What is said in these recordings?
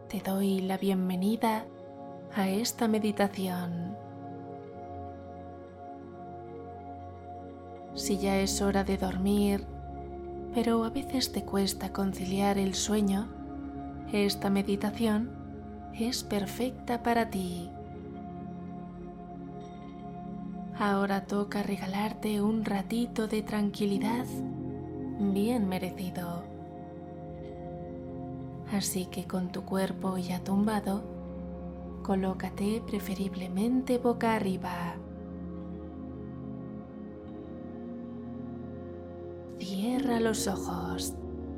te doy la bienvenida a esta meditación. Si ya es hora de dormir, pero a veces te cuesta conciliar el sueño, esta meditación es perfecta para ti. Ahora toca regalarte un ratito de tranquilidad bien merecido. Así que con tu cuerpo ya tumbado, colócate preferiblemente boca arriba. Cierra los ojos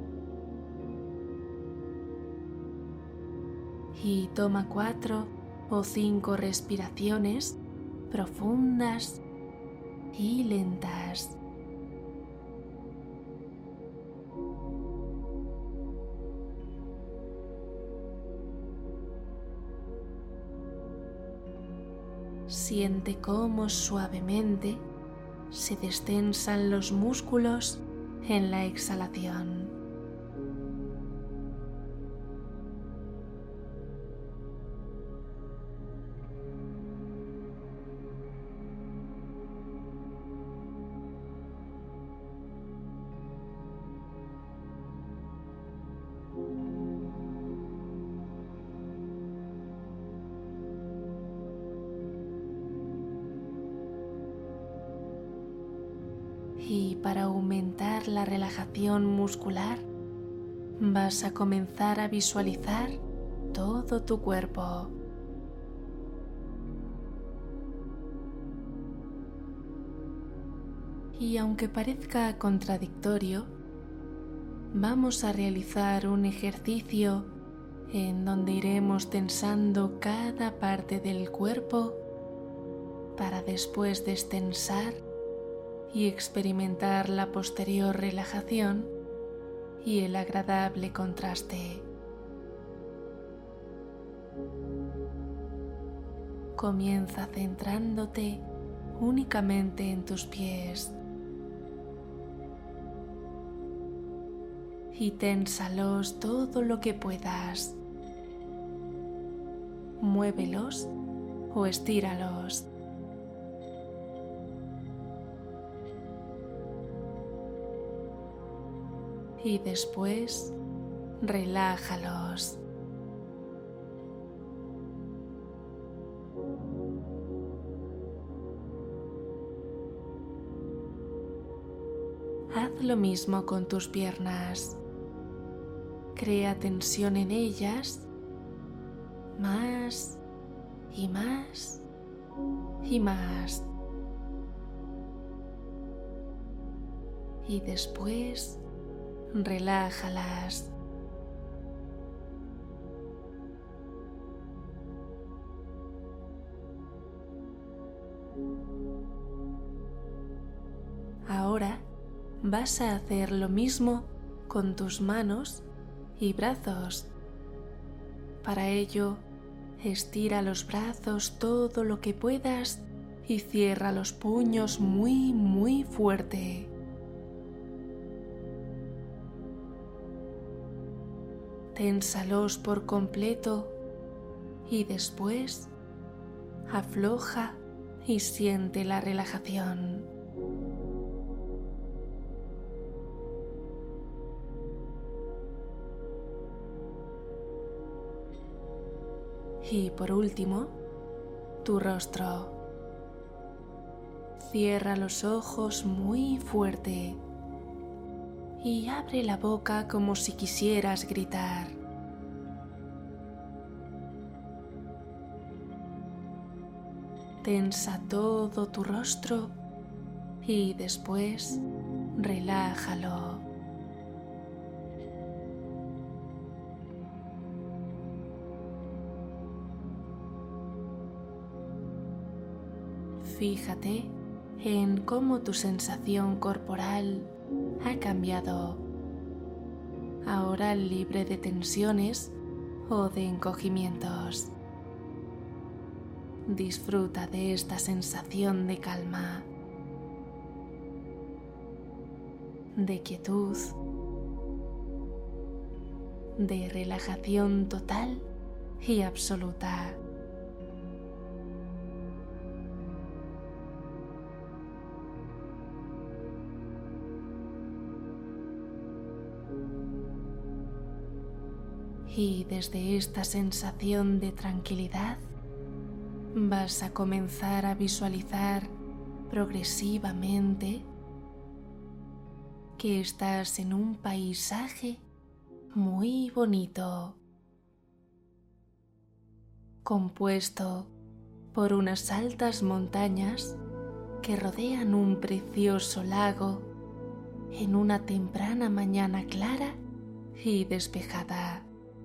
y toma 4 o 5 respiraciones profundas y lentas. Siente cómo suavemente se destensan los músculos en la exhalación. Y para aumentar la relajación muscular, vas a comenzar a visualizar todo tu cuerpo. Y aunque parezca contradictorio, vamos a realizar un ejercicio en donde iremos tensando cada parte del cuerpo para después destensar y experimentar la posterior relajación y el agradable contraste. Comienza centrándote únicamente en tus pies y ténsalos todo lo que puedas. Muévelos o estíralos. Y después relájalos. Haz lo mismo con tus piernas. Crea tensión en ellas, más y más y más. Y después relájalas. Ahora vas a hacer lo mismo con tus manos y brazos. Para ello, estira los brazos todo lo que puedas y cierra los puños muy fuerte. Ténsalos por completo y después afloja y siente la relajación. Y por último, tu rostro. Cierra los ojos muy fuerte y abre la boca como si quisieras gritar. Tensa todo tu rostro y después relájalo. Fíjate en cómo tu sensación corporal ha cambiado, ahora libre de tensiones o de encogimientos. Disfruta de esta sensación de calma, de quietud, de relajación total y absoluta. Y desde esta sensación de tranquilidad vas a comenzar a visualizar progresivamente que estás en un paisaje muy bonito, compuesto por unas altas montañas que rodean un precioso lago en una temprana mañana clara y despejada.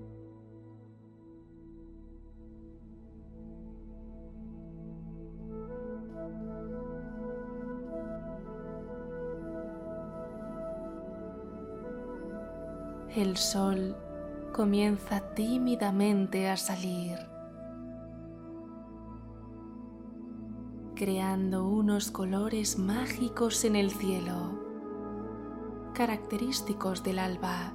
El sol comienza tímidamente a salir, creando unos colores mágicos en el cielo, característicos del alba.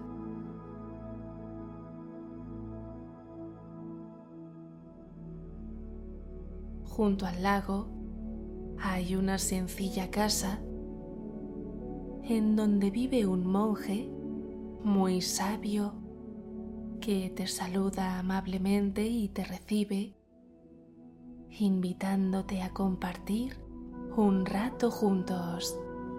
Junto al lago hay una sencilla casa en donde vive un monje muy sabio que te saluda amablemente y te recibe, invitándote a compartir un rato juntos.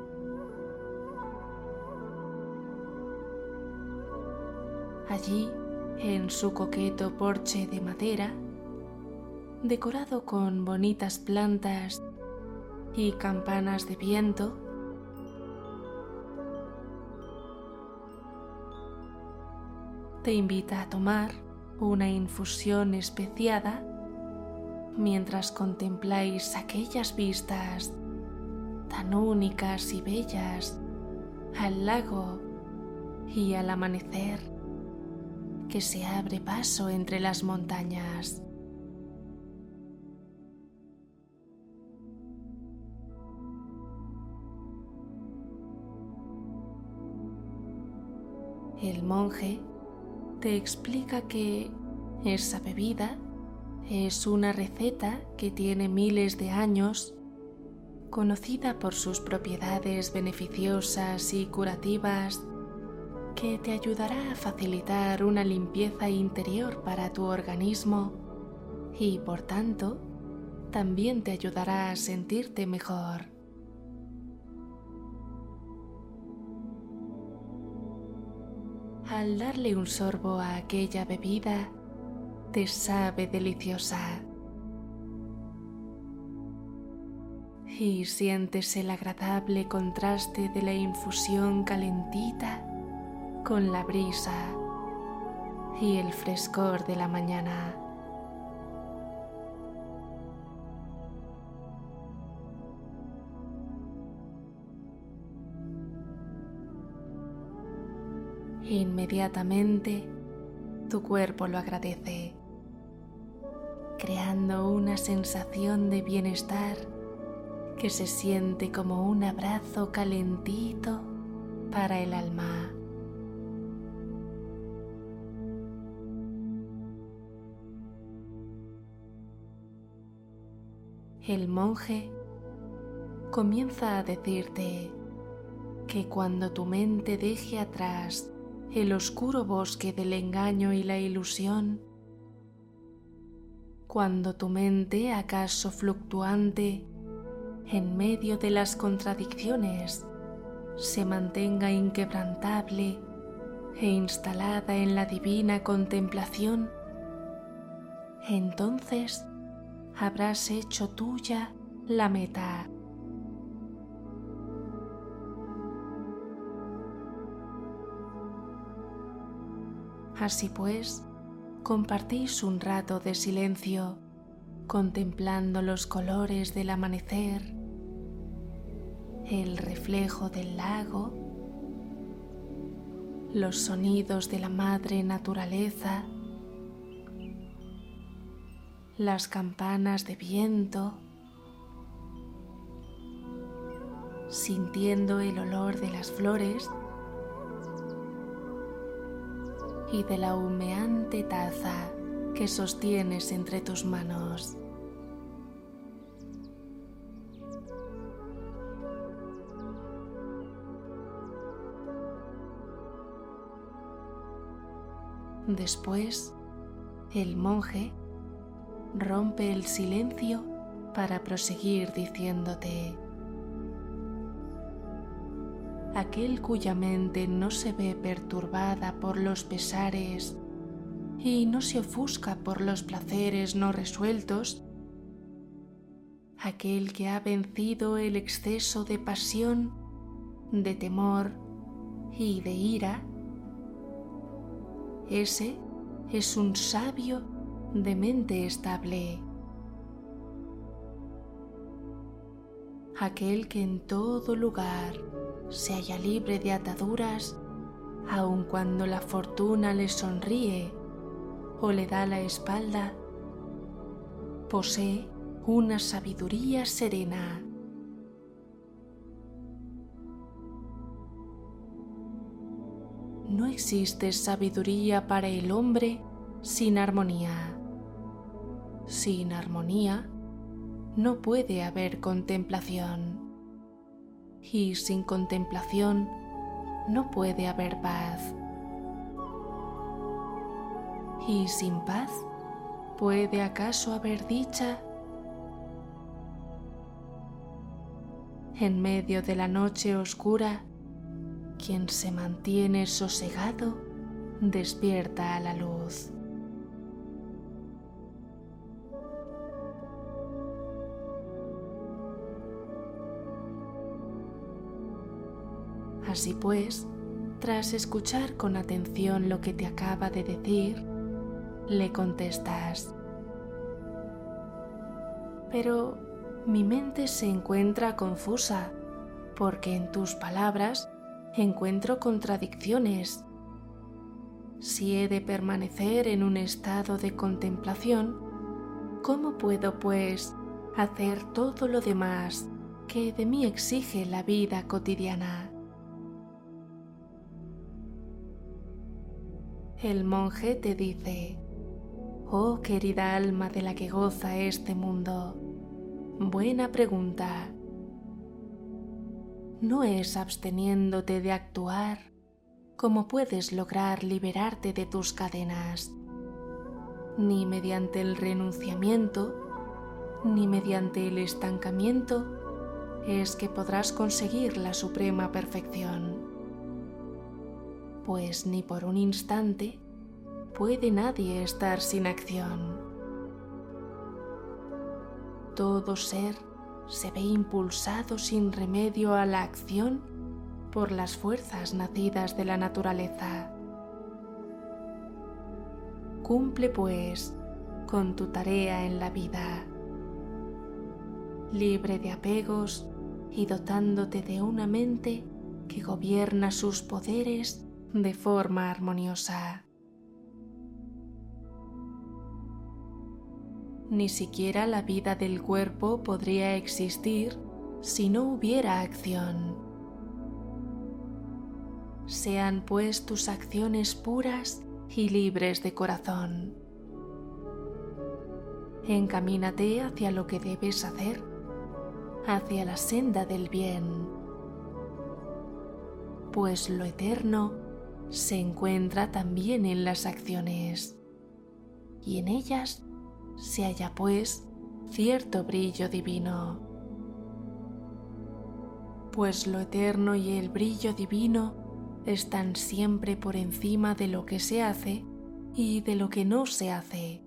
Allí, en su coqueto porche de madera, decorado con bonitas plantas y campanas de viento, te invita a tomar una infusión especiada mientras contempláis aquellas vistas tan únicas y bellas al lago y al amanecer que se abre paso entre las montañas. El monje te explica que esa bebida es una receta que tiene miles de años, conocida por sus propiedades beneficiosas y curativas, que te ayudará a facilitar una limpieza interior para tu organismo y, por tanto, también te ayudará a sentirte mejor. Al darle un sorbo a aquella bebida, te sabe deliciosa y sientes el agradable contraste de la infusión calentita con la brisa y el frescor de la mañana. Inmediatamente tu cuerpo lo agradece, creando una sensación de bienestar que se siente como un abrazo calentito para el alma. El monje comienza a decirte que cuando tu mente deje atrás el oscuro bosque del engaño y la ilusión, cuando tu mente, acaso fluctuante, en medio de las contradicciones, se mantenga inquebrantable e instalada en la divina contemplación, entonces habrás hecho tuya la meta. Así pues, compartís un rato de silencio, contemplando los colores del amanecer, el reflejo del lago, los sonidos de la madre naturaleza, las campanas de viento, sintiendo el olor de las flores y de la humeante taza que sostienes entre tus manos. Después, el monje rompe el silencio para proseguir diciéndote: aquel cuya mente no se ve perturbada por los pesares y no se ofusca por los placeres no resueltos, aquel que ha vencido el exceso de pasión, de temor y de ira, ese es un sabio de mente estable. Aquel que en todo lugar se halla libre de ataduras, aun cuando la fortuna le sonríe o le da la espalda, posee una sabiduría serena. No existe sabiduría para el hombre sin armonía. Sin armonía no puede haber contemplación. Y sin contemplación no puede haber paz. ¿Y sin paz puede acaso haber dicha? En medio de la noche oscura, quien se mantiene sosegado despierta a la luz. Así pues, tras escuchar con atención lo que te acaba de decir, le contestas: pero mi mente se encuentra confusa porque en tus palabras encuentro contradicciones. Si he de permanecer en un estado de contemplación, ¿cómo puedo, pues, hacer todo lo demás que de mí exige la vida cotidiana? El monje te dice: oh querida alma de la que goza este mundo, buena pregunta. No es absteniéndote de actuar como puedes lograr liberarte de tus cadenas, ni mediante el renunciamiento, ni mediante el estancamiento es que podrás conseguir la suprema perfección. Pues ni por un instante puede nadie estar sin acción. Todo ser se ve impulsado sin remedio a la acción por las fuerzas nacidas de la naturaleza. Cumple, pues, con tu tarea en la vida, libre de apegos y dotándote de una mente que gobierna sus poderes de forma armoniosa. Ni siquiera la vida del cuerpo podría existir si no hubiera acción. Sean pues tus acciones puras y libres de corazón. Encamínate hacia lo que debes hacer, hacia la senda del bien, pues lo eterno se encuentra también en las acciones, y en ellas se halla pues cierto brillo divino. Pues lo eterno y el brillo divino están siempre por encima de lo que se hace y de lo que no se hace.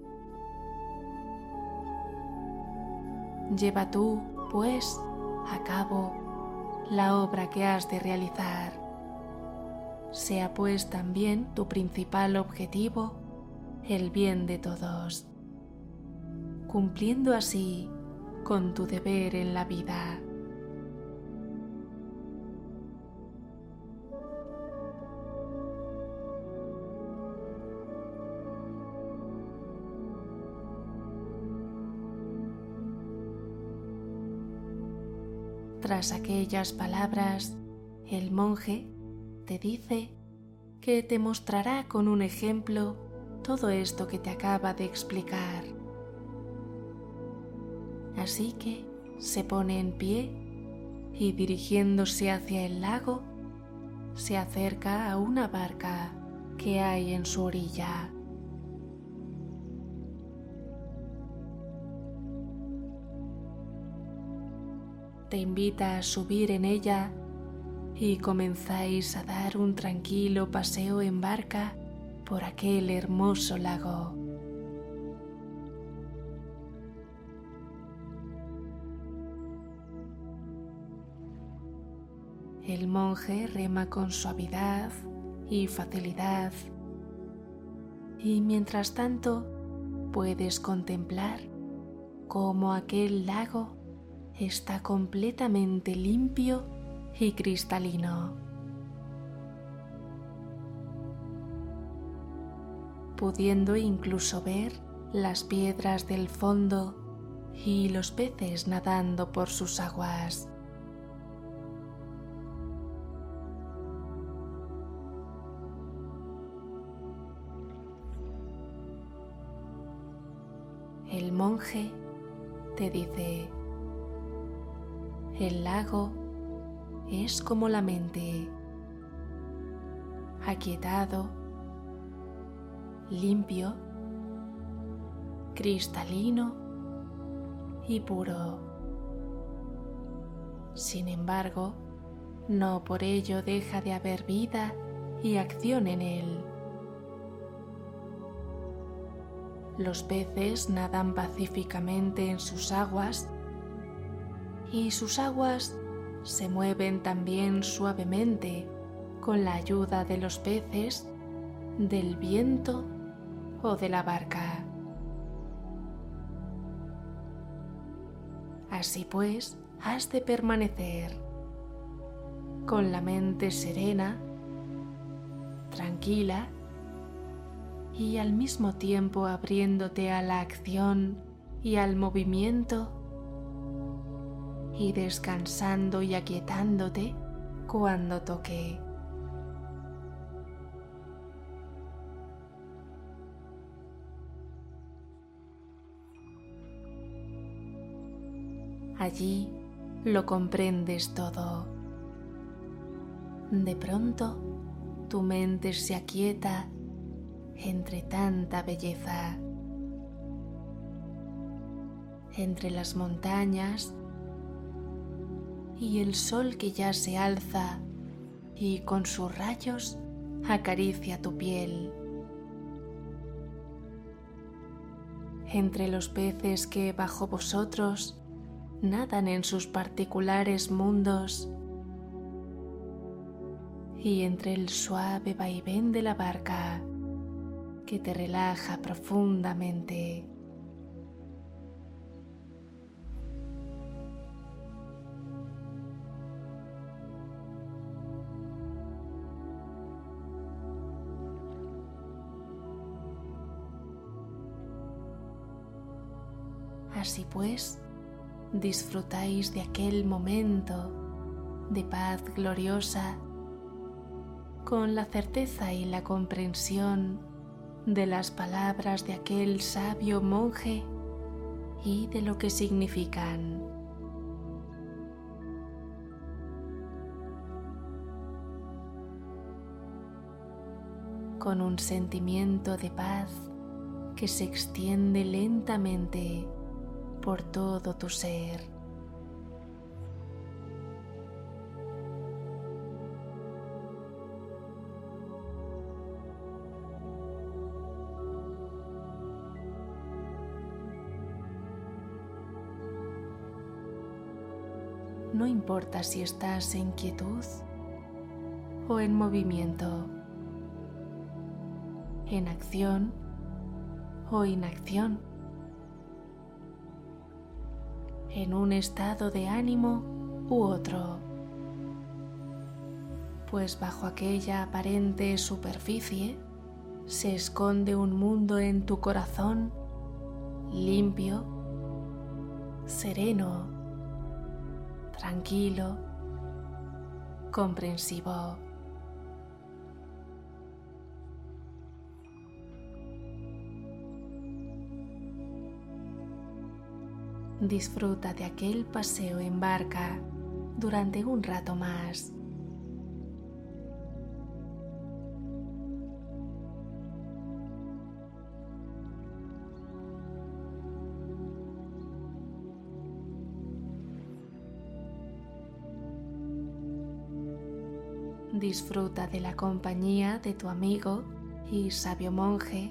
Lleva tú, pues, a cabo la obra que has de realizar. Sea pues también tu principal objetivo el bien de todos, cumpliendo así con tu deber en la vida. Tras aquellas palabras, el monje te dice que te mostrará con un ejemplo todo esto que te acaba de explicar. Así que se pone en pie y, dirigiéndose hacia el lago, se acerca a una barca que hay en su orilla. Te invita a subir en ella y comenzáis a dar un tranquilo paseo en barca por aquel hermoso lago. El monje rema con suavidad y facilidad, y mientras tanto puedes contemplar cómo aquel lago está completamente limpio y cristalino, pudiendo incluso ver las piedras del fondo y los peces nadando por sus aguas. El monje te dice: el lago es como la mente, aquietado, limpio, cristalino y puro. Sin embargo, no por ello deja de haber vida y acción en él. Los peces nadan pacíficamente en sus aguas y sus aguas se mueven también suavemente con la ayuda de los peces, del viento o de la barca. Así pues, has de permanecer con la mente serena, tranquila y al mismo tiempo abriéndote a la acción y al movimiento, y descansando y aquietándote cuando toque. Allí lo comprendes todo. De pronto, tu mente se aquieta entre tanta belleza. Entre las montañas y el sol que ya se alza y con sus rayos acaricia tu piel. Entre los peces que bajo vosotros nadan en sus particulares mundos y entre el suave vaivén de la barca que te relaja profundamente. Así pues, disfrutáis de aquel momento de paz gloriosa con la certeza y la comprensión de las palabras de aquel sabio monje y de lo que significan. Con un sentimiento de paz que se extiende lentamente por todo tu ser. No importa si estás en quietud o en movimiento, en acción o inacción, en un estado de ánimo u otro, pues bajo aquella aparente superficie se esconde un mundo en tu corazón limpio, sereno, tranquilo, comprensivo. Disfruta de aquel paseo en barca durante un rato más. Disfruta de la compañía de tu amigo y sabio monje,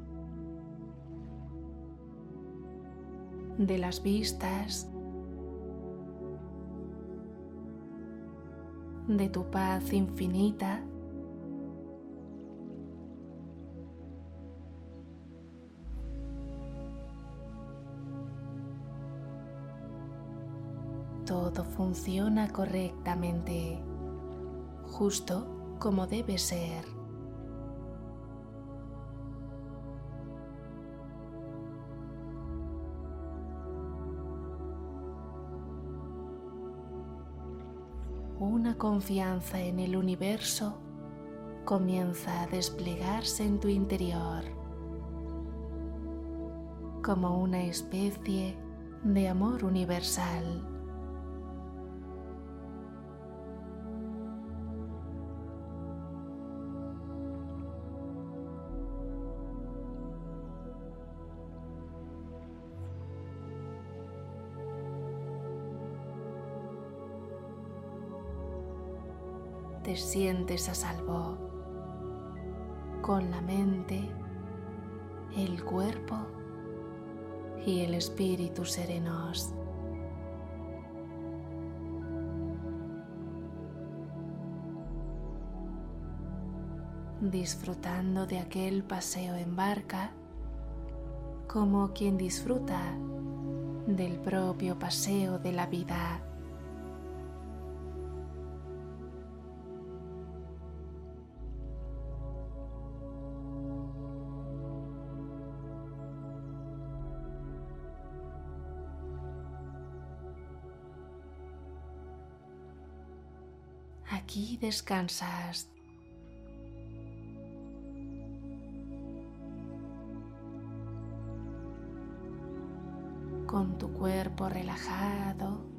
de las vistas, de tu paz infinita. Todo funciona correctamente, justo como debe ser. Una confianza en el universo comienza a desplegarse en tu interior, como una especie de amor universal. Te sientes a salvo, con la mente, el cuerpo y el espíritu serenos. Disfrutando de aquel paseo en barca como quien disfruta del propio paseo de la vida. Aquí descansas. Con tu cuerpo relajado